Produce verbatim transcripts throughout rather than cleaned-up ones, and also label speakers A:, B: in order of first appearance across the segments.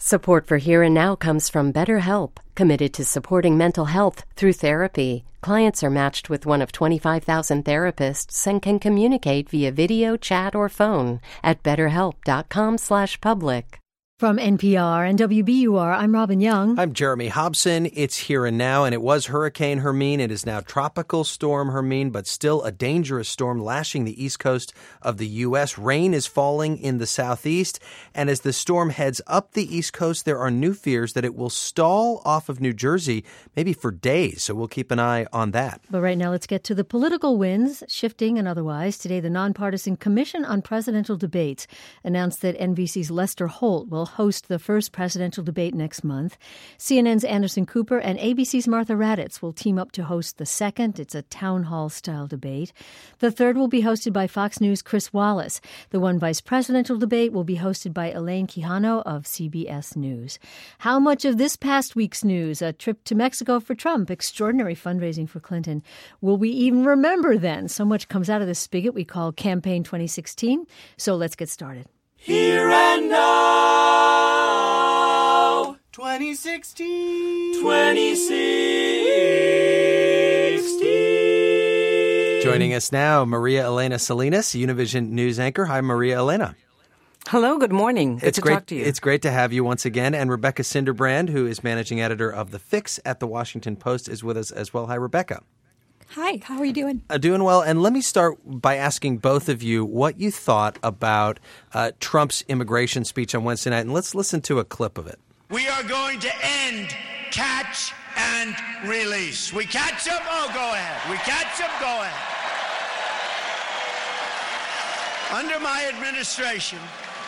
A: Support for Here and Now comes from BetterHelp, committed to supporting mental health through therapy. Clients are matched with one of twenty-five thousand therapists and can communicate via video, chat, or phone at betterhelp.com slash public.
B: From N P R and W B U R, I'm Robin Young.
C: I'm Jeremy Hobson. It's Here and Now, and it was Hurricane Hermine. It is now Tropical Storm Hermine, but still a dangerous storm lashing the east coast of the U S. Rain is falling in the southeast, and as the storm heads up the east coast, there are new fears that it will stall off of New Jersey, maybe for days, so we'll keep an eye on that.
B: But right now, let's get to the political winds, shifting and otherwise. Today, the Nonpartisan Commission on Presidential Debates announced that N B C's Lester Holt will host the first presidential debate next month. C N N's Anderson Cooper and A B C's Martha Raddatz will team up to host the second. It's a town hall-style debate. The third will be hosted by Fox News' Chris Wallace. The one vice presidential debate will be hosted by Elaine Quijano of C B S News. How much of this past week's news, a trip to Mexico for Trump, extraordinary fundraising for Clinton, will we even remember then? So much comes out of this spigot we call Campaign twenty sixteen. So let's get started.
D: Here and Now twenty sixteen twenty sixteen
C: Joining us now, Maria Elena Salinas, Univision news anchor. Hi, Maria Elena.
E: Hello, good morning. Good
C: it's
E: to
C: great,
E: talk to you.
C: It's great to have you once again. And Rebecca Cinderbrand, who is managing editor of The Fix at The Washington Post, is with us as well. Hi, Rebecca.
F: Hi, how are you doing?
C: Uh, doing well. And let me start by asking both of you what you thought about uh, Trump's immigration speech on Wednesday night. And let's listen to a clip of it.
D: We are going to end catch and release. We catch them? Oh, go ahead. We catch them? Go ahead. Under my administration,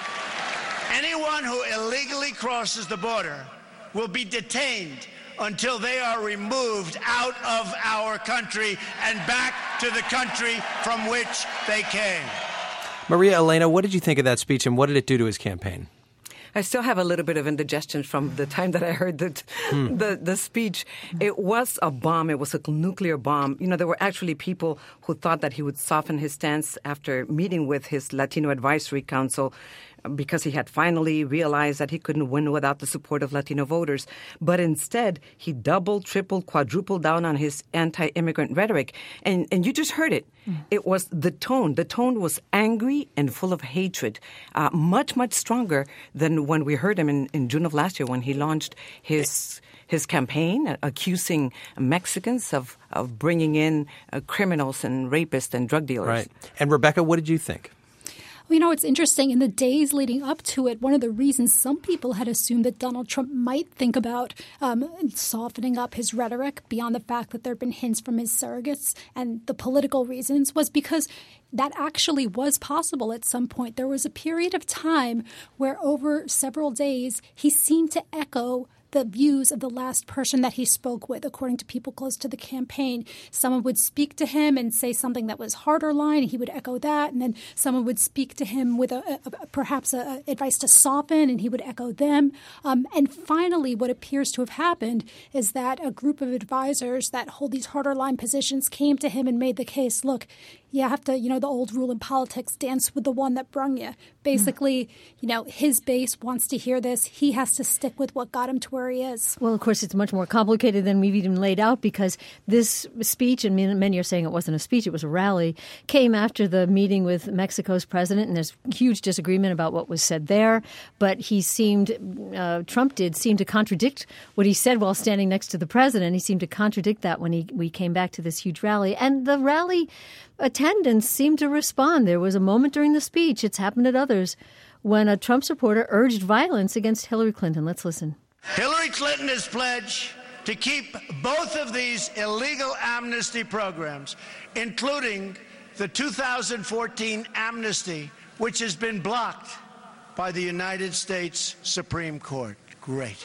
D: anyone who illegally crosses the border will be detained until they are removed out of our country and back to the country from which they came.
C: Maria Elena, what did you think of that speech, and what did it do to his campaign?
E: I still have a little bit of indigestion from the time that I heard the,
C: hmm.
E: the the speech. It was a bomb. It was a nuclear bomb. You know, there were actually people who thought that he would soften his stance after meeting with his Latino Advisory Council, because he had finally realized that he couldn't win without the support of Latino voters. But instead, he doubled, tripled, quadrupled down on his anti-immigrant rhetoric. And and you just heard it. Mm. It was the tone. The tone was angry and full of hatred, uh, much, much stronger than when we heard him in, in June of last year when he launched his his campaign, uh, accusing Mexicans of, of bringing in uh, criminals and rapists and drug dealers.
C: Right. And Rebecca, what did you think?
F: Well, you know, it's interesting. In the days leading up to it, one of the reasons some people had assumed that Donald Trump might think about um, softening up his rhetoric beyond the fact that there had been hints from his surrogates and the political reasons was because that actually was possible at some point. There was a period of time where over several days he seemed to echo the views of the last person that he spoke with, according to people close to the campaign. Someone would speak to him and say something that was harder line, and he would echo that. And then someone would speak to him with a, a, perhaps a, a advice to soften, and he would echo them. Um, and finally, what appears to have happened is that a group of advisors that hold these harder line positions came to him and made the case, look, you have to, you know, the old rule in politics, dance with the one that brung you. Basically, mm. you know, his base wants to hear this. He has to stick with what got him to where he is.
B: Well, of course, it's much more complicated than we've even laid out because this speech, and many are saying it wasn't a speech, it was a rally, came after the meeting with Mexico's president, and there's huge disagreement about what was said there. But he seemed, uh, Trump did, seem to contradict what he said while standing next to the president. He seemed to contradict that when he we came back to this huge rally. And the rally attendants seemed to respond. There was a moment during the speech, it's happened at others, when a Trump supporter urged violence against Hillary Clinton. Let's listen.
D: Hillary Clinton has pledged to keep both of these illegal amnesty programs, including the two thousand fourteen amnesty, which has been blocked by the United States Supreme Court. Great.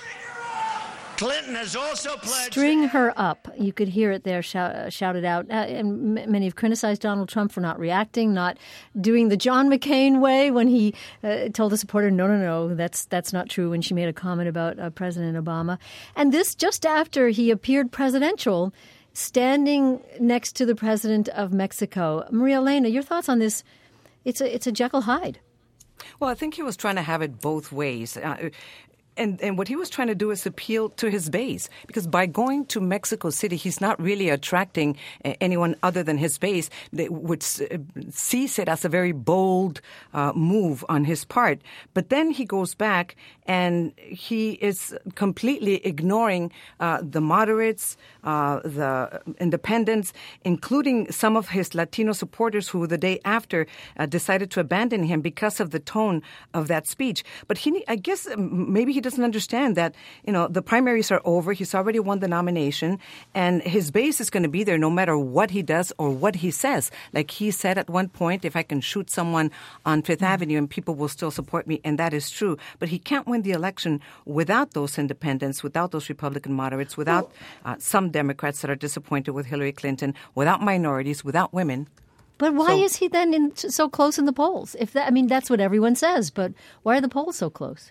D: Clinton has also pledged...
B: String her up. You could hear it there shout, shouted out. Uh, and m- many have criticized Donald Trump for not reacting, not doing the John McCain way when he uh, told a supporter, no, no, no, that's that's not true, when she made a comment about uh, President Obama. And this just after he appeared presidential, standing next to the president of Mexico. Maria Elena, your thoughts on this? It's a, it's a Jekyll Hyde.
E: Well, I think he was trying to have it both ways. Uh, And and what he was trying to do is appeal to his base, because by going to Mexico City, he's not really attracting anyone other than his base, which sees it as a very bold uh, move on his part. But then he goes back and he is completely ignoring uh, the moderates, uh, the independents, including some of his Latino supporters who the day after uh, decided to abandon him because of the tone of that speech. But he, I guess maybe he doesn't understand that, you know, the primaries are over. He's already won the nomination, and his base is going to be there no matter what he does or what he says. Like he said at one point, if I can shoot someone on Fifth mm-hmm. Avenue and people will still support me, and that is true. But he can't win the election without those independents, without those Republican moderates, without uh, some Democrats that are disappointed with Hillary Clinton, without minorities, without women.
B: But why so, is he then in, so close in the polls? If that, I mean, that's what everyone says, but why are the polls so close?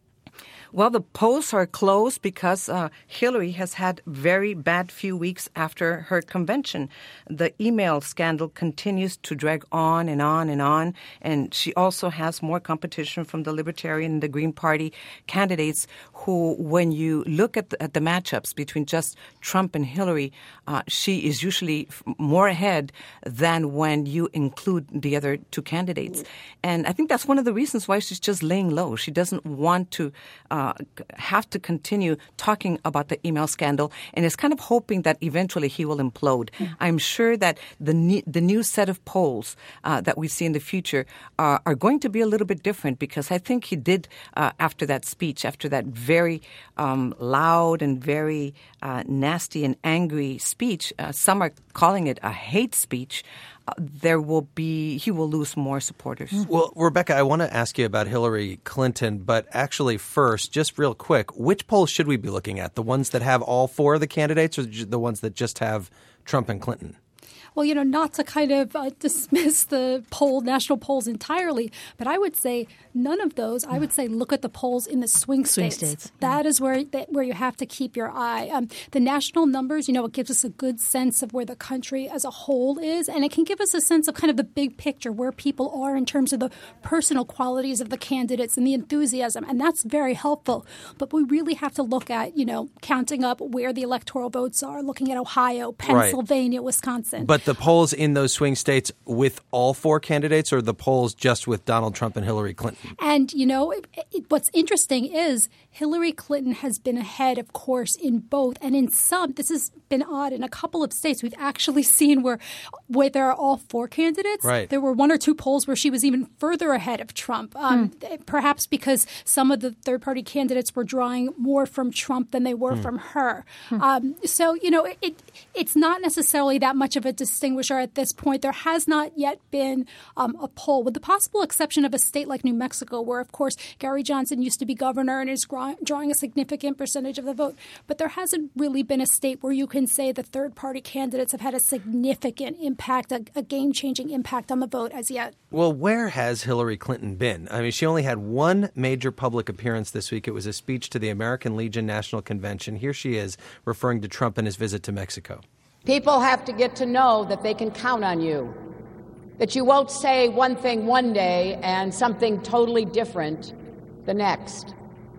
E: Well, the polls are close because uh, Hillary has had very bad few weeks after her convention. The email scandal continues to drag on and on and on, and she also has more competition from the Libertarian and the Green Party candidates who, when you look at the, at the matchups between just Trump and Hillary, uh, she is usually more ahead than when you include the other two candidates. And I think that's one of the reasons why she's just laying low. She doesn't want to uh, Uh, have to continue talking about the email scandal, and is kind of hoping that eventually he will implode. Mm. I'm sure that the ne- the new set of polls uh, that we see in the future uh, are going to be a little bit different, because I think he did, uh, after that speech, after that very um, loud and very uh, nasty and angry speech, uh, some are calling it a hate speech, Uh, there will be, he will lose more supporters.
C: Well, Rebecca, I want to ask you about Hillary Clinton, but actually first, just real quick, which polls should we be looking at? The ones that have all four of the candidates, or the ones that just have Trump and Clinton?
F: Well, you know, not to kind of uh, dismiss the poll, national polls entirely, but I would say none of those. I would say look at the polls in the swing states.
B: Swing states.
F: That is where that, where you have to keep your eye. Um, the national numbers, you know, it gives us a good sense of where the country as a whole is, and it can give us a sense of kind of the big picture, where people are in terms of the personal qualities of the candidates and the enthusiasm, and that's very helpful. But we really have to look at, you know, counting up where the electoral votes are, looking at Ohio, Pennsylvania, right. Wisconsin.
C: But the polls in those swing states with all four candidates, or the polls just with Donald Trump and Hillary Clinton?
F: And, you know, it, it, what's interesting is Hillary Clinton has been ahead, of course, in both. And in some, this has been odd, in a couple of states, we've actually seen where, where there are all four candidates.
C: Right.
F: There were one or two polls where she was even further ahead of Trump, um, hmm. perhaps because some of the third-party candidates were drawing more from Trump than they were hmm. from her. Hmm. Um, so, you know, it, it's not necessarily that much of a distinguisher at this point. There has not yet been um, a poll, with the possible exception of a state like New Mexico, where, of course, Gary Johnson used to be governor and is gra- drawing a significant percentage of the vote. But there hasn't really been a state where you can say the third-party candidates have had a significant impact, a, a game-changing impact on the vote as yet.
C: Well, where has Hillary Clinton been? I mean, she only had one major public appearance this week. It was a speech to the American Legion National Convention. Here she is referring to Trump and his visit to Mexico.
G: People have to get to know that they can count on you, that you won't say one thing one day and something totally different the next.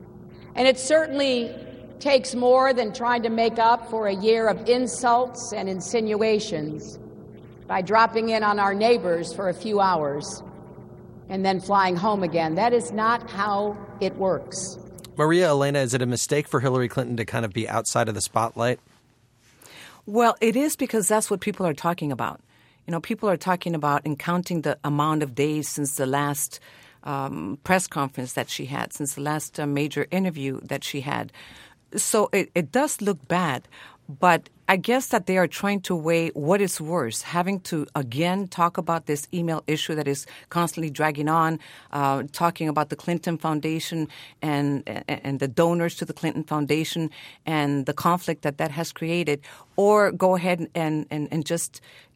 G: And it certainly takes more than trying to make up for a year of insults and insinuations by dropping in on our neighbors for a few hours and then flying home again. That is not how it works.
C: Maria Elena, is it a mistake for Hillary Clinton to kind of be outside of the spotlight?
E: Well, it is, because that's what people are talking about. You know, people are talking about and counting the amount of days since the last um, press conference that she had, since the last uh, major interview that she had. So it, it does look bad. But I guess that they are trying to weigh what is worse, having to, again, talk about this email issue that is constantly dragging on, uh, talking about the Clinton Foundation and, and the donors to the Clinton Foundation and the conflict that that has created, or go ahead and, and, and just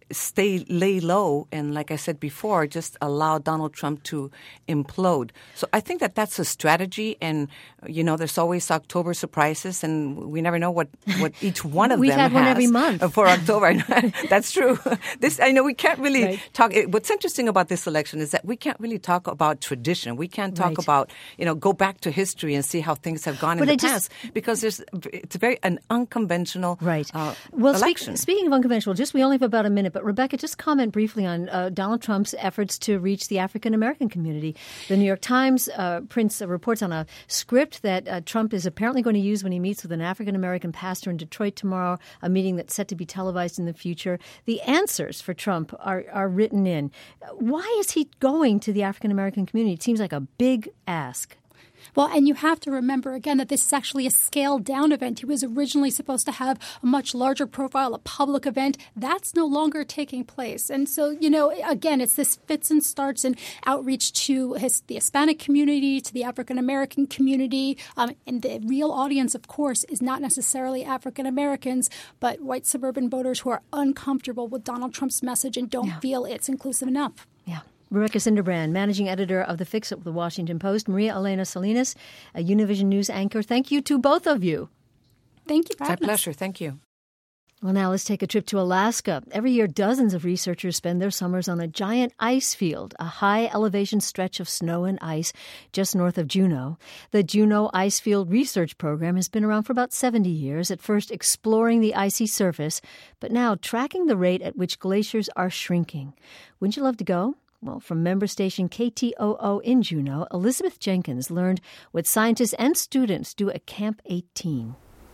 E: stay, lay low, and like I said before, just allow Donald Trump to implode. So I think that that's a strategy, and, you know, there's always October surprises, and we never know what, what each one of
B: We've
E: them
B: had
E: has.
B: one every month.
E: For October. That's true. This, I know we can't really
B: right.
E: talk. What's interesting about this election is that we can't really talk about tradition. We can't talk
B: right.
E: about, you know, go back to history and see how things have gone
B: but
E: in
B: I
E: the
B: just,
E: past, because there's it's a very an unconventional
B: right.
E: uh,
B: well,
E: election.
B: Speak, speaking of unconventional, just we only have about a minute, but Rebecca, just comment briefly on uh, Donald Trump's efforts to reach the African American community. The New York Times uh, prints uh, reports on a script that uh, Trump is apparently going to use when he meets with an African American pastor in Detroit tomorrow, a meeting that's set to be televised in the future. The answers for Trump are, are written in. Why is he going to the African American community? It seems like a big ask.
F: Well, and you have to remember, again, that this is actually a scaled-down event. He was originally supposed to have a much larger profile, a public event. That's no longer taking place. And so, you know, again, it's this fits and starts and outreach to his, the Hispanic community, to the African-American community. Um, and the real audience, of course, is not necessarily African-Americans, but white suburban voters who are uncomfortable with Donald Trump's message and don't yeah. feel it's inclusive enough.
B: Yeah. Rebecca Cinderbrand, managing editor of The Fix-It with The Washington Post. Maria Elena Salinas, a Univision News anchor. Thank you to both of you.
F: Thank you for
E: having us. It's my pleasure. Thank you.
B: Well, now let's take a trip to Alaska. Every year, dozens of researchers spend their summers on a giant ice field, a high-elevation stretch of snow and ice just north of Juneau. The Juneau Ice Field Research Program has been around for about seventy years, at first exploring the icy surface, but now tracking the rate at which glaciers are shrinking. Wouldn't you love to go? Well, from member station K T O O in Juneau, Elizabeth Jenkins learned what scientists and students do at Camp eighteen.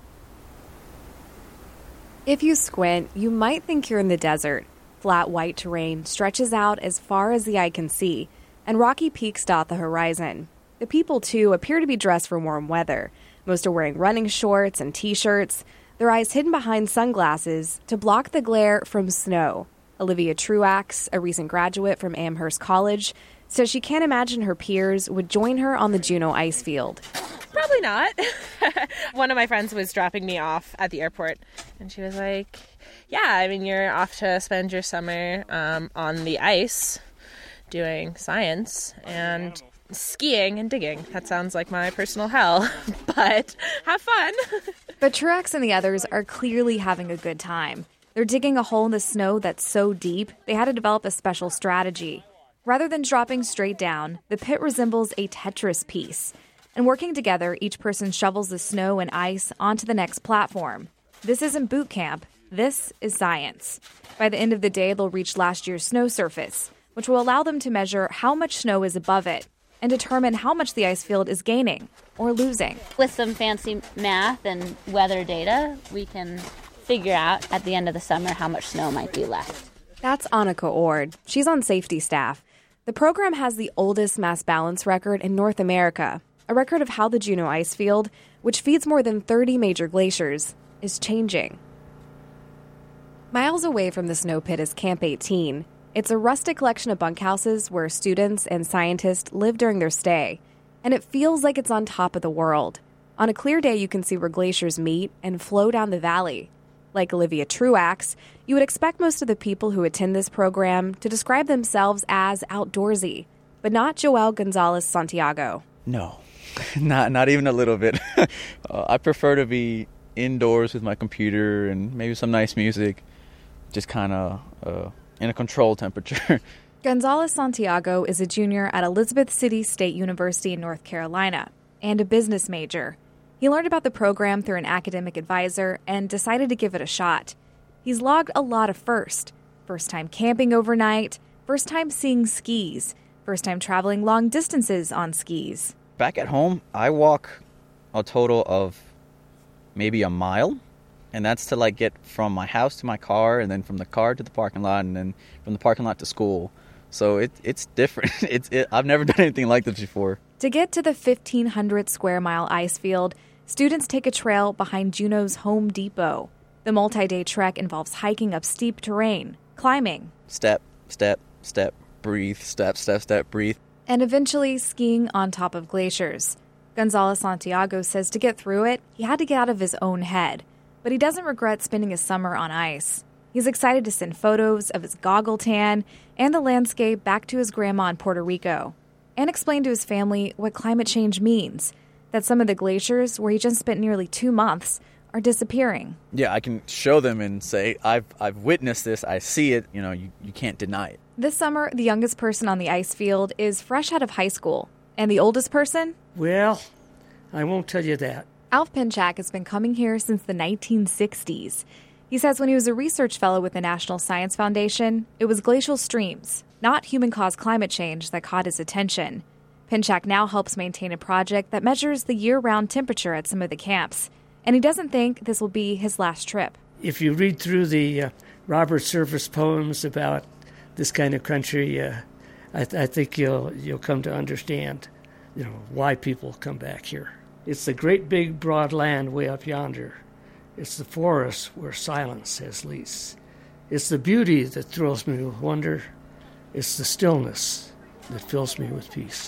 H: If you squint, you might think you're in the desert. Flat white terrain stretches out as far as the eye can see, and rocky peaks dot the horizon. The people, too, appear to be dressed for warm weather. Most are wearing running shorts and T-shirts, their eyes hidden behind sunglasses to block the glare from snow. Olivia Truax, a recent graduate from Amherst College, says she can't imagine her peers would join her on the Juneau ice field.
I: Probably not. One of my friends was dropping me off at the airport, and she was like, yeah, I mean, you're off to spend your summer um, on the ice doing science and skiing and digging. That sounds like my personal hell, but have fun.
H: But Truax and the others are clearly having a good time. They're digging a hole in the snow that's so deep, they had to develop a special strategy. Rather than dropping straight down, the pit resembles a Tetris piece. And working together, each person shovels the snow and ice onto the next platform. This isn't boot camp. This is science. By the end of the day, they'll reach last year's snow surface, which will allow them to measure how much snow is above it and determine how much the ice field is gaining or losing.
J: With some fancy math and weather data, we can figure out at the end of the summer how much snow might be left.
H: That's Annika Ord. She's on safety staff. The program has the oldest mass balance record in North America, a record of how the Juneau ice field, which feeds more than thirty major glaciers, is changing. Miles away from the snow pit is Camp eighteen. It's a rustic collection of bunkhouses where students and scientists live during their stay, and it feels like it's on top of the world. On a clear day, you can see where glaciers meet and flow down the valley. Like Olivia Truax, you would expect most of the people who attend this program to describe themselves as outdoorsy, but not Joel Gonzalez Santiago.
K: No, not not even a little bit. uh, I prefer to be indoors with my computer and maybe some nice music, just kind of uh, in a controlled temperature.
H: Gonzalez Santiago is a junior at Elizabeth City State University in North Carolina and a business major. He learned about the program through an academic advisor and decided to give it a shot. He's logged a lot of first. First time camping overnight, first time seeing skis, first time traveling long distances on skis.
K: Back at home, I walk a total of maybe a mile, and that's to like get from my house to my car, and then from the car to the parking lot, and then from the parking lot to school. So it, it's different. It's it, I've never done anything like this before.
H: To get to the fifteen hundred square mile ice field, students take a trail behind Juneau's Home Depot. The multi-day trek involves hiking up steep terrain, climbing.
K: Step, step, step, breathe, step, step, step, breathe.
H: And eventually skiing on top of glaciers. Gonzalez Santiago says to get through it, he had to get out of his own head. But he doesn't regret spending his summer on ice. He's excited to send photos of his goggle tan and the landscape back to his grandma in Puerto Rico and explain to his family what climate change means, that some of the glaciers, where he just spent nearly two months, are disappearing.
K: Yeah, I can show them and say, I've I've witnessed this, I see it, you know, you, you can't deny it.
H: This summer, the youngest person on the ice field is fresh out of high school. And the oldest person?
L: Well, I won't tell you that.
H: Alf Pinchak has been coming here since the nineteen sixties. He says when he was a research fellow with the National Science Foundation, it was glacial streams, not human-caused climate change, that caught his attention. Pinchak now helps maintain a project that measures the year-round temperature at some of the camps, and he doesn't think this will be his last trip.
L: If you read through the uh, Robert Service poems about this kind of country, uh, I, th- I think you'll you'll come to understand, you know, why people come back here. It's the great big broad land way up yonder. It's the forest where silence has lease. It's the beauty that thrills me with wonder. It's the stillness that fills me with peace.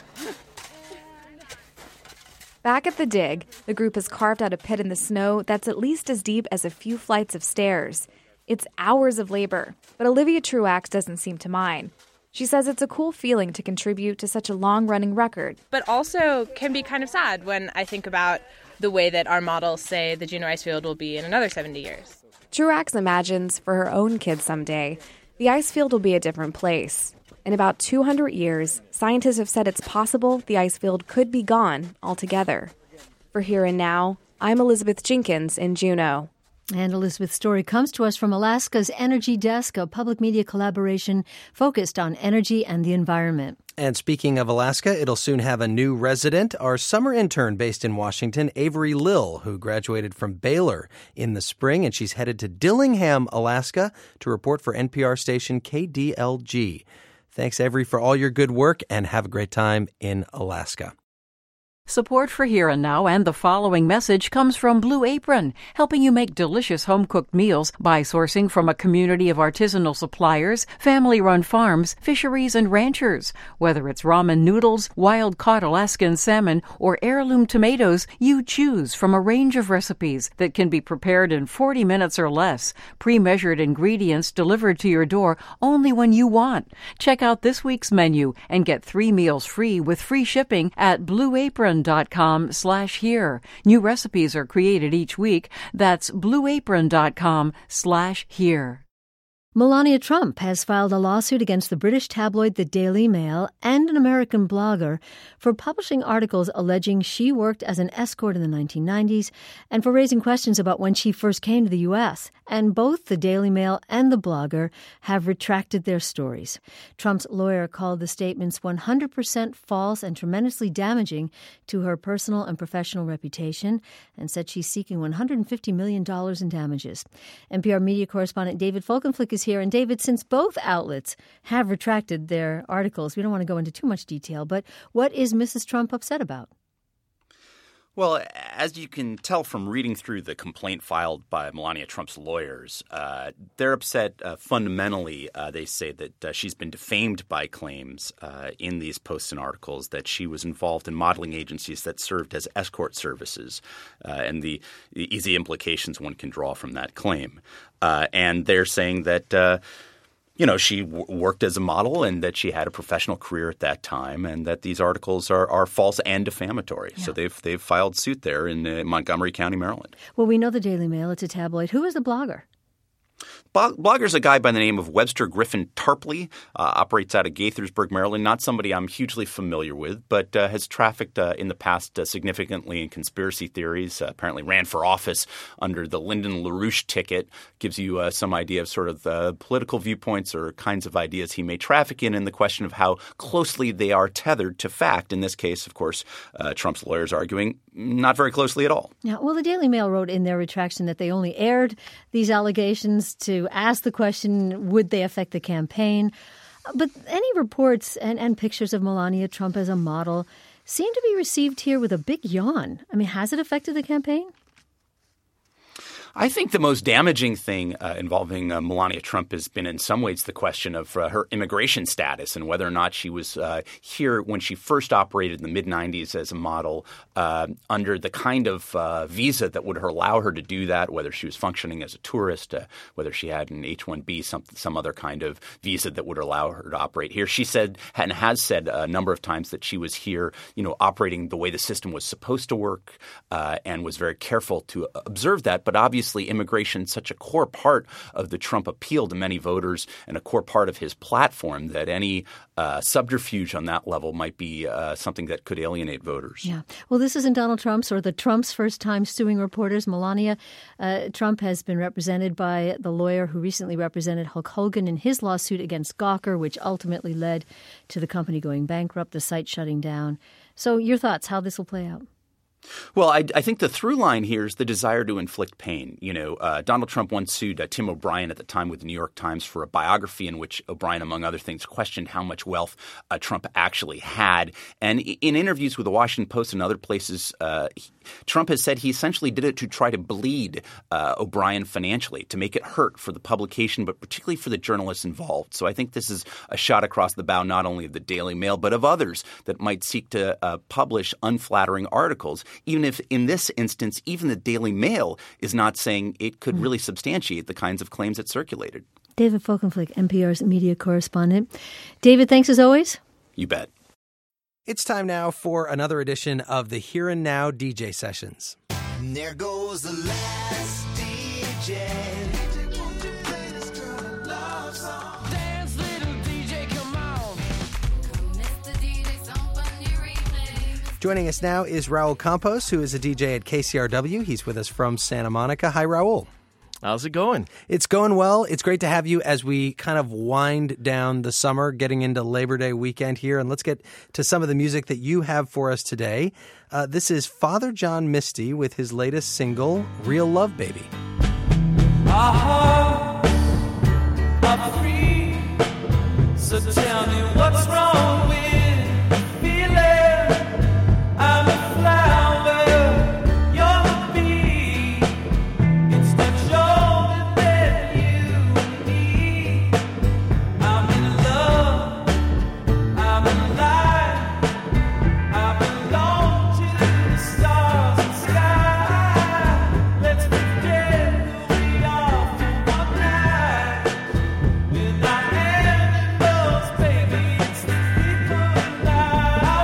H: Back at the dig, the group has carved out a pit in the snow that's at least as deep as a few flights of stairs. It's hours of labor, but Olivia Truax doesn't seem to mind. She says it's a cool feeling to contribute to such a long-running record.
I: But also can be kind of sad when I think about the way that our models say the Juneau Icefield will be in another seventy years.
H: Truax imagines for her own kids someday, the icefield will be a different place. In about two hundred years, scientists have said it's possible the icefield could be gone altogether. For Here and Now, I'm Elizabeth Jenkins in Juneau.
B: And Elizabeth's story comes to us from Alaska's Energy Desk, a public media collaboration focused on energy and the environment.
C: And speaking of Alaska, it'll soon have a new resident. Our summer intern based in Washington, Avery Lill, who graduated from Baylor in the spring, and she's headed to Dillingham, Alaska, to report for N P R station K D L G. Thanks, Avery, for all your good work, and have a great time in Alaska.
M: Support for Here and Now and the following message comes from Blue Apron, helping you make delicious home-cooked meals by sourcing from a community of artisanal suppliers, family-run farms, fisheries, and ranchers. Whether it's ramen noodles, wild-caught Alaskan salmon, or heirloom tomatoes, you choose from a range of recipes that can be prepared in forty minutes or less. Pre-measured ingredients delivered to your door only when you want. Check out this week's menu and get three meals free with free shipping at Blue Apron. Dot com slash here. New recipes are created each week. That's blueapron.com slash here.
B: Melania Trump has filed a lawsuit against the British tabloid The Daily Mail and an American blogger for publishing articles alleging she worked as an escort in the nineteen nineties and for raising questions about when she first came to the U S. And both The Daily Mail and the blogger have retracted their stories. Trump's lawyer called the statements one hundred percent false and tremendously damaging to her personal and professional reputation and said she's seeking one hundred fifty million dollars in damages. N P R media correspondent David Folkenflik is here. And David, since both outlets have retracted their articles, we don't want to go into too much detail, but what is Missus Trump upset about?
N: Well, as you can tell from reading through the complaint filed by Melania Trump's lawyers, uh, they're upset uh, fundamentally. Uh, they say that uh, she's been defamed by claims uh, in these posts and articles that she was involved in modeling agencies that served as escort services uh, and the, the easy implications one can draw from that claim. Uh, and they're saying that uh, – You know, she w- worked as a model and that she had a professional career at that time and that these articles are, are false and defamatory. Yeah. So they've they've filed suit there in uh, Montgomery County, Maryland.
B: Well, we know the Daily Mail. It's a tabloid. Who is the blogger?
N: Blogger's a guy by the name of Webster Griffin Tarpley, uh, operates out of Gaithersburg, Maryland. Not somebody I'm hugely familiar with, but uh, has trafficked uh, in the past uh, significantly in conspiracy theories. Uh, apparently ran for office under the Lyndon LaRouche ticket. Gives you uh, some idea of sort of the political viewpoints or kinds of ideas he may traffic in, and the question of how closely they are tethered to fact. In this case, of course, uh, Trump's lawyers arguing not very closely at all.
B: Yeah, well, the Daily Mail wrote in their retraction that they only aired these allegations to ask the question, would they affect the campaign? But any reports and, and pictures of Melania Trump as a model seem to be received here with a big yawn. I mean, has it affected the campaign?
N: I think the most damaging thing uh, involving uh, Melania Trump has been in some ways the question of uh, her immigration status and whether or not she was uh, here when she first operated in the mid nineties as a model uh, under the kind of uh, visa that would allow her to do that, whether she was functioning as a tourist, uh, whether she had an H one B, some, some other kind of visa that would allow her to operate here. She said and has said a number of times that she was here, you know, operating the way the system was supposed to work uh, and was very careful to observe that. But obviously immigration is such a core part of the Trump appeal to many voters and a core part of his platform that any uh, subterfuge on that level might be uh, something that could alienate voters.
B: Yeah. Well, this isn't Donald Trump's or the Trump's first time suing reporters. Melania uh, Trump has been represented by the lawyer who recently represented Hulk Hogan in his lawsuit against Gawker, which ultimately led to the company going bankrupt, the site shutting down. So your thoughts, how this will play out?
N: Well, I, I think the through line here is the desire to inflict pain. You know, uh, Donald Trump once sued uh, Tim O'Brien at the time with the New York Times for a biography in which O'Brien, among other things, questioned how much wealth uh, Trump actually had. And in interviews with the Washington Post and other places, uh, he, Trump has said he essentially did it to try to bleed uh, O'Brien financially, to make it hurt for the publication, but particularly for the journalists involved. So I think this is a shot across the bow not only of the Daily Mail, but of others that might seek to uh, publish unflattering articles. Even if in this instance, even the Daily Mail is not saying it could really substantiate the kinds of claims it circulated.
B: David Folkenflik, N P R's media correspondent. David, thanks as always.
N: You bet.
C: It's time now for another edition of the Here and Now D J Sessions.
O: And there goes the last D J.
C: Joining us now is Raul Campos, who is a D J at K C R W. He's with us from Santa Monica. Hi, Raul.
P: How's it going?
C: It's going well. It's great to have you as we kind of wind down the summer, getting into Labor Day weekend here. And let's get to some of the music that you have for us today. Uh, this is Father John Misty with his latest single, Real Love Baby.
Q: Our hearts are free, so tell me what's wrong with I'm a flower, you're a bee. It's much older than you and me. I'm in love, I'm alive. I belong to the stars and sky. Let's pretend we are for one night. Without animals, baby, it's the people and I.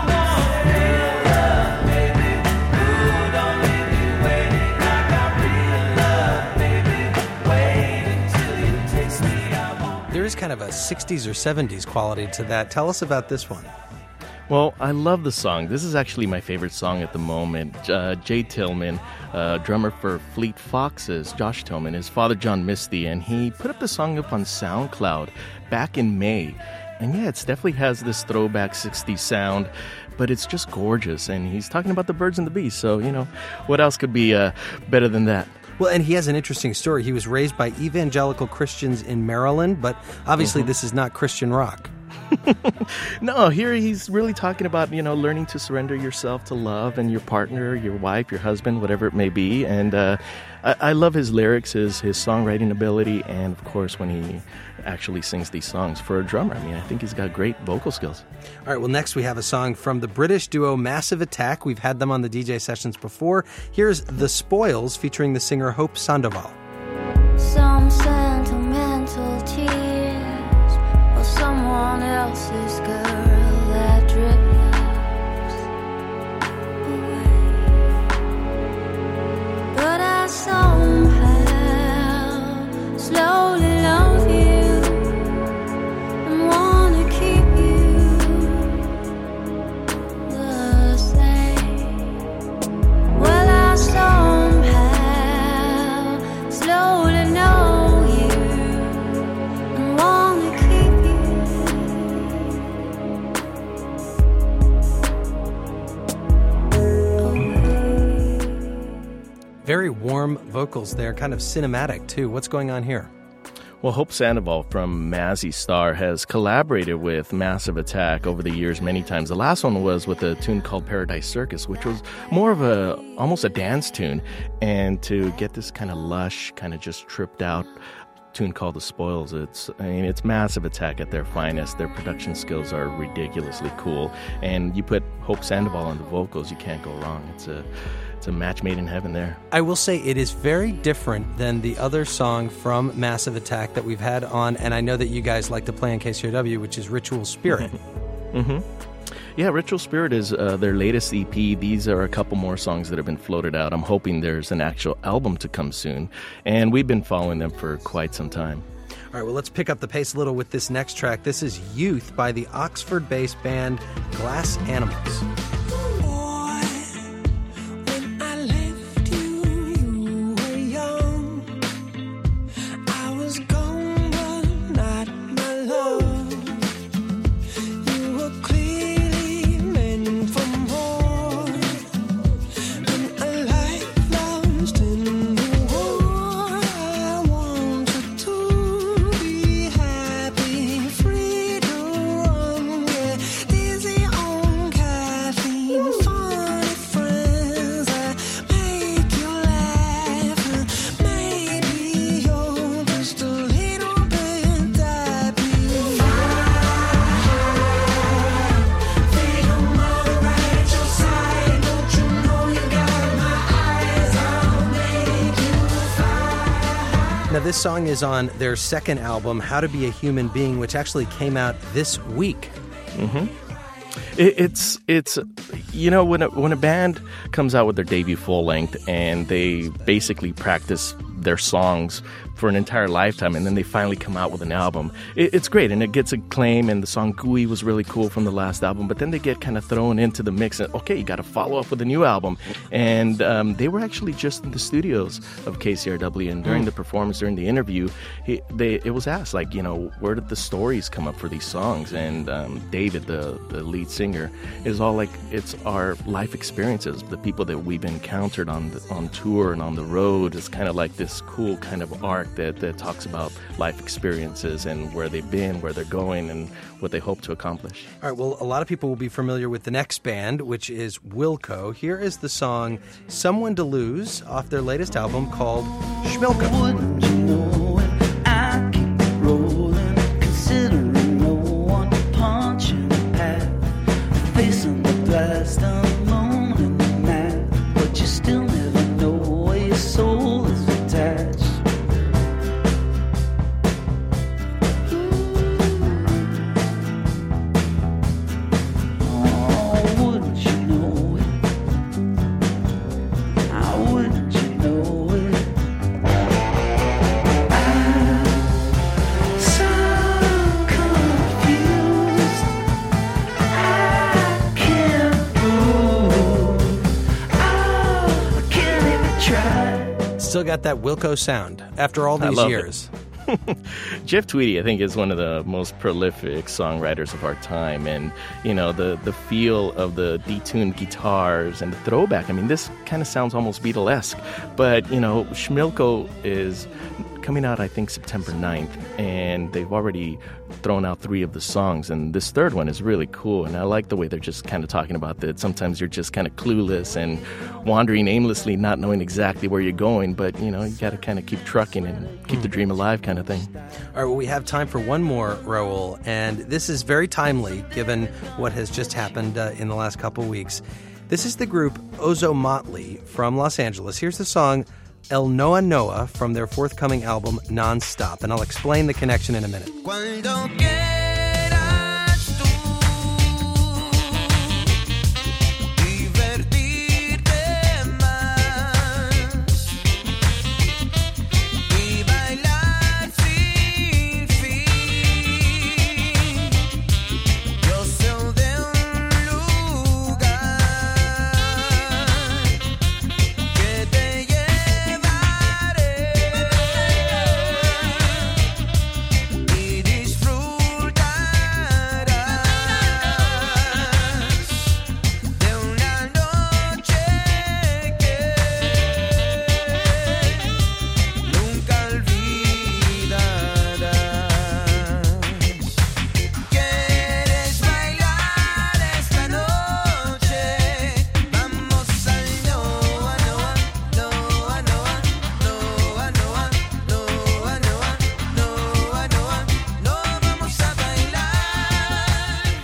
C: There is kind of a sixties or seventies quality to that. Tell us about this one.
P: Well, I love the song. This is actually my favorite song at the moment. Uh, Jay Tillman, uh, drummer for Fleet Foxes, Josh Tillman, is Father John Misty, and he put up the song up on SoundCloud back in May. And yeah, it definitely has this throwback sixties sound, but it's just gorgeous. And he's talking about the birds and the bees, so, you know, what else could be uh, better than that?
C: Well, and he has an interesting story. He was raised by evangelical Christians in Maryland, but obviously mm-hmm. this is not Christian rock.
P: No, here he's really talking about, you know, learning to surrender yourself to love and your partner, your wife, your husband, whatever it may be. And uh, I, I love his lyrics, his, his songwriting ability, and, of course, when he actually sings these songs for a drummer. I mean, I think he's got great vocal skills.
C: All right, well, next we have a song from the British duo Massive Attack. We've had them on the D J sessions before. Here's The Spoils featuring the singer Hope Sandoval.
R: Some sentimental tears or someone else's girl that drifts away. But I somehow slowly love you and wanna keep you the same. Well, I somehow slowly know you and wanna keep
C: you away. Very warm vocals there, kind of cinematic too. What's going on here?
P: Well, Hope Sandoval from Mazzy Star has collaborated with Massive Attack over the years many times. The last one was with a tune called Paradise Circus, which was more of a, almost a dance tune. And to get this kind of lush, kind of just tripped out tune called The Spoils, it's, I mean, it's Massive Attack at their finest. Their production skills are ridiculously cool. And you put Hope Sandoval on the vocals, you can't go wrong. It's a... It's a match made in heaven there. I will say it is very different than the other song from Massive Attack that we've had on, and I know that you guys like to play on K C R W, which is Ritual Spirit. Mm-hmm. Yeah, Ritual Spirit is uh, their latest E P. These are a couple more songs that have been floated out. I'm hoping there's an actual album to come soon, and we've been following them for quite some time.
C: All right, well, let's pick up the pace a little with this next track. This is Youth by the Oxford-based band Glass Animals. Now, this song is on their second album, How to Be a Human Being, which actually came out this week.
P: Mm-hmm. It, it's, it's, you know, when a, when a band comes out with their debut full length and they basically practice their songs for an entire lifetime, and then they finally come out with an album. It, it's great, and it gets acclaim, and the song Gooey was really cool from the last album, but then they get kind of thrown into the mix, and okay, you got to follow up with a new album. And um, they were actually just in the studios of K C R W, and during mm. the performance, during the interview, he, they, it was asked, like, you know, where did the stories come up for these songs? And um, David, the, the lead singer, is all like, it's our life experiences, the people that we've encountered on the, on tour and on the road. It's kind of like this cool kind of arc that, that talks about life experiences and where they've been, where they're going, and what they hope to accomplish.
C: All right, well, a lot of people will be familiar with the next band, which is Wilco. Here is the song Someone to Lose off their latest album called Schmilka.
Q: Wouldn't you know it? I keep rolling, considering no one punching path, facing the blast alone in the night, but you still never know where your soul is attached.
C: Still got that Wilco sound after all these years.
P: Jeff Tweedy, I think, is one of the most prolific songwriters of our time. And, you know, the, the feel of the detuned guitars and the throwback. I mean, this kind of sounds almost Beatlesque. But, you know, Schmilko is coming out, I think, September ninth. And they've already thrown out three of the songs. And this third one is really cool. And I like the way they're just kind of talking about that. Sometimes you're just kind of clueless and wandering aimlessly, not knowing exactly where you're going. But, you know, you got to kind of keep trucking and keep the dream alive kind of thing.
C: All right, well, we have time for one more, Raul, and this is very timely given what has just happened uh, in the last couple weeks. This is the group Ozo Motley from Los Angeles. Here's the song El Noa Noa from their forthcoming album Nonstop, and I'll explain the connection in a minute.
Q: Cuando quieras tú divertirte más y bailar sin fin, yo sé de un lugar que te llevaré y disfrutarás.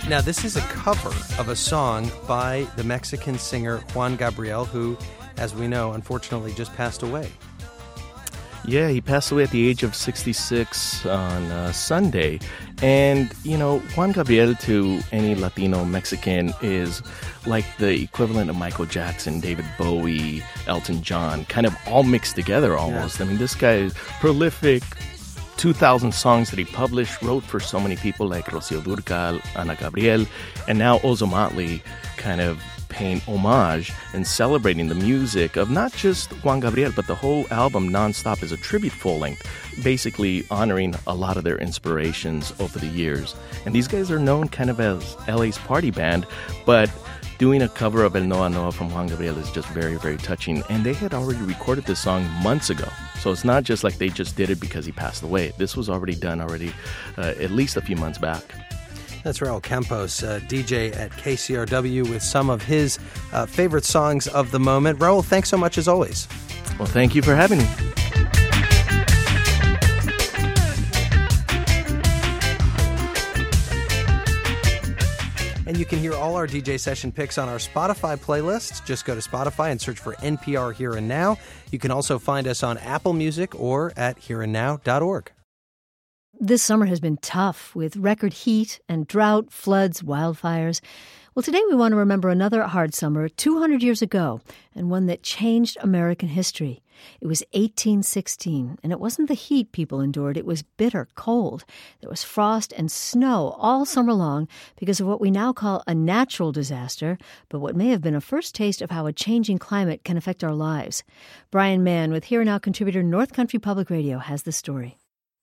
C: Now, this is a cover of a song by the Mexican singer Juan Gabriel, who, as we know, unfortunately just passed away.
P: Yeah, he passed away at the age of sixty-six on uh, Sunday. And, you know, Juan Gabriel to any Latino Mexican is like the equivalent of Michael Jackson, David Bowie, Elton John, kind of all mixed together almost. Yeah. I mean, this guy is prolific. two thousand songs that he published, wrote for so many people like Rocío Dúrcal, Ana Gabriel, and now Ozomatli kind of paying homage and celebrating the music of not just Juan Gabriel, but the whole album nonstop is a tribute full-length, basically honoring a lot of their inspirations over the years. And these guys are known kind of as L A's party band, but doing a cover of El Noa Noa from Juan Gabriel is just very, very touching. And they had already recorded this song months ago. So it's not just like they just did it because he passed away. This was already done already uh, at least a few months back.
C: That's Raul Campos, uh, D J at K C R W, with some of his uh, favorite songs of the moment. Raul, thanks so much as always.
P: Well, thank you for having me.
C: And you can hear all our D J session picks on our Spotify playlist. Just go to Spotify and search for N P R Here and Now. You can also find us on Apple Music or at here and now dot org.
B: This summer has been tough with record heat and drought, floods, wildfires. Well, today we want to remember another hard summer two hundred years ago, and one that changed American history. It was eighteen sixteen, and it wasn't the heat people endured. It was bitter cold. There was frost and snow all summer long because of what we now call a natural disaster, but what may have been a first taste of how a changing climate can affect our lives. Brian Mann, with Here and Now contributor North Country Public Radio, has the story.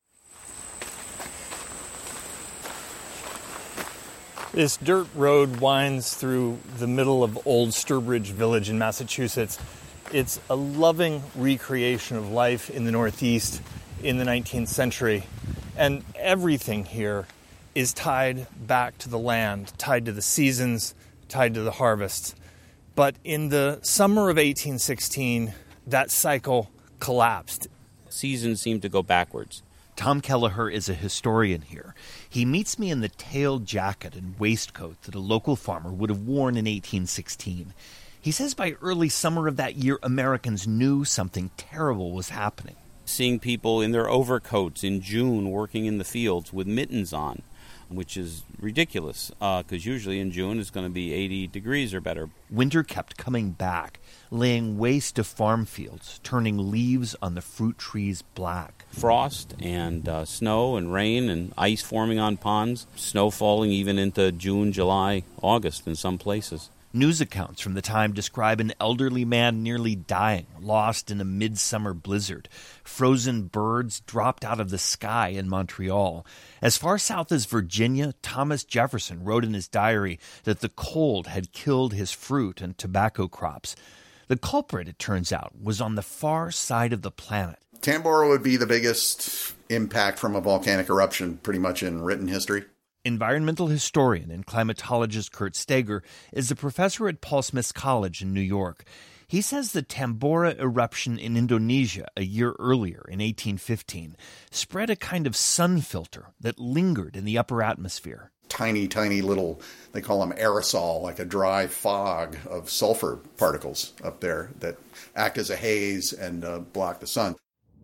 S: This dirt road winds through the middle of Old Sturbridge Village in Massachusetts. It's a loving recreation of life in the Northeast in the nineteenth century. And everything here is tied back to the land, tied to the seasons, tied to the harvests. But in the summer of eighteen sixteen, that cycle collapsed.
T: Seasons seemed to go backwards.
U: Tom Kelleher is a historian here. He meets me in the tailed jacket and waistcoat that a local farmer would have worn in eighteen sixteen. He says by early summer of that year, Americans knew something terrible was happening.
T: Seeing people in their overcoats in June working in the fields with mittens on, which is ridiculous, because uh, usually in June it's going to be eighty degrees or better.
U: Winter kept coming back, laying waste to farm fields, turning leaves on the fruit trees black.
T: Frost and uh, snow and rain and ice forming on ponds, snow falling even into June, July, August in some places.
U: News accounts from the time describe an elderly man nearly dying, lost in a midsummer blizzard. Frozen birds dropped out of the sky in Montreal. As far south as Virginia, Thomas Jefferson wrote in his diary that the cold had killed his fruit and tobacco crops. The culprit, it turns out, was on the far side of the planet.
V: Tambora would be the biggest impact from a volcanic eruption pretty much in written history.
U: Environmental historian and climatologist Kurt Steger is a professor at Paul Smith College in New York. He says the Tambora eruption in Indonesia a year earlier, in eighteen fifteen, spread a kind of sun filter that lingered in the upper atmosphere.
V: Tiny, tiny little, they call them aerosol, like a dry fog of sulfur particles up there that act as a haze and uh, block the sun.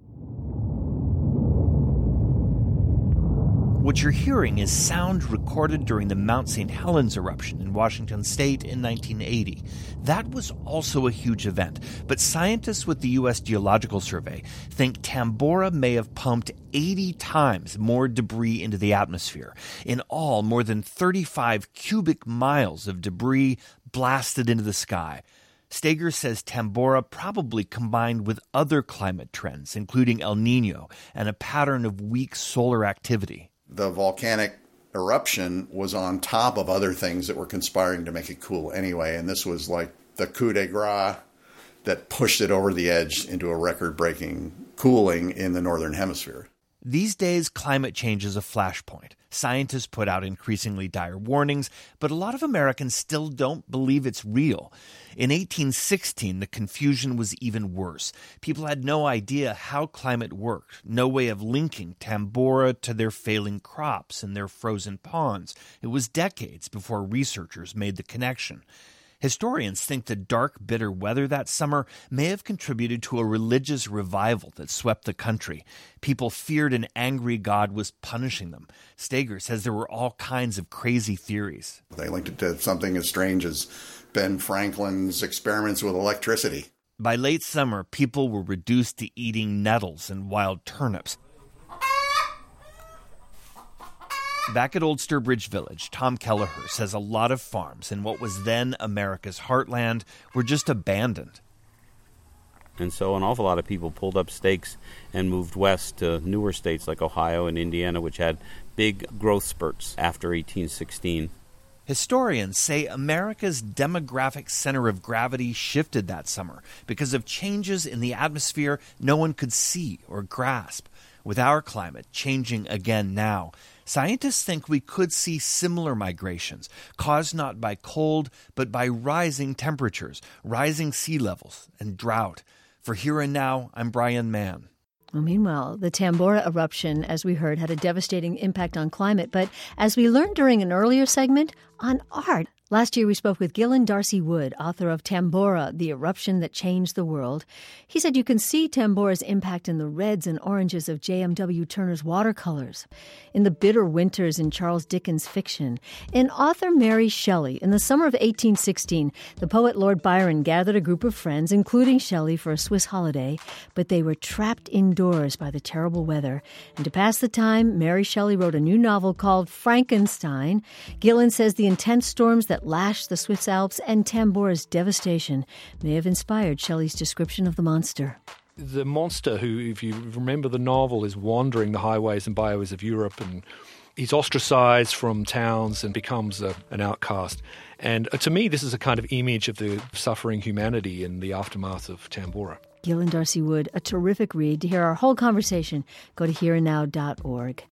U: What you're hearing is sound recorded during the Mount Saint Helens eruption in Washington state in nineteen eighty. That was also a huge event, but scientists with the U S Geological Survey think Tambora may have pumped eighty times more debris into the atmosphere. In all, more than thirty-five cubic miles of debris blasted into the sky. Steger says Tambora probably combined with other climate trends, including El Nino and a pattern of weak solar activity.
V: The volcanic eruption was on top of other things that were conspiring to make it cool anyway, and this was like the coup de grace that pushed it over the edge into a record-breaking cooling in the northern hemisphere.
U: These days, climate change is a flashpoint. Scientists put out increasingly dire warnings, but a lot of Americans still don't believe it's real. In eighteen sixteen, the confusion was even worse. People had no idea how climate worked, no way of linking Tambora to their failing crops and their frozen ponds. It was decades before researchers made the connection. Historians think the dark, bitter weather that summer may have contributed to a religious revival that swept the country. People feared an angry God was punishing them. Stager says there were all kinds of crazy theories.
V: They linked it to something as strange as Ben Franklin's experiments with electricity.
U: By late summer, people were reduced to eating nettles and wild turnips. Back at Old Sturbridge Village, Tom Kelleher says a lot of farms in what was then America's heartland were just abandoned.
T: And so an awful lot of people pulled up stakes and moved west to newer states like Ohio and Indiana, which had big growth spurts after eighteen sixteen.
U: Historians say America's demographic center of gravity shifted that summer because of changes in the atmosphere no one could see or grasp. With our climate changing again now, scientists think we could see similar migrations, caused not by cold, but by rising temperatures, rising sea levels, and drought. For Here and Now, I'm Brian Mann.
B: Well, meanwhile, the Tambora eruption, as we heard, had a devastating impact on climate. But as we learned during an earlier segment, on art. Last year we spoke with Gillen Darcy Wood, author of Tambora, The Eruption That Changed the World. He said you can see Tambora's impact in the reds and oranges of J M W Turner's watercolors, in the bitter winters in Charles Dickens' fiction. In author Mary Shelley, in the summer of eighteen sixteen, the poet Lord Byron gathered a group of friends, including Shelley, for a Swiss holiday, but they were trapped indoors by the terrible weather. And to pass the time, Mary Shelley wrote a new novel called Frankenstein. Gillen says the intense storms that lashed the Swiss Alps and Tambora's devastation may have inspired Shelley's description of the monster.
A: The monster, who, if you remember the novel, is wandering the highways and byways of Europe, and he's ostracized from towns and becomes a, an outcast. And uh, to me, this is a kind of image of the suffering humanity in the aftermath of Tambora.
B: Gillen Darcy Wood, a terrific read. To hear our whole conversation, go to here and now dot org.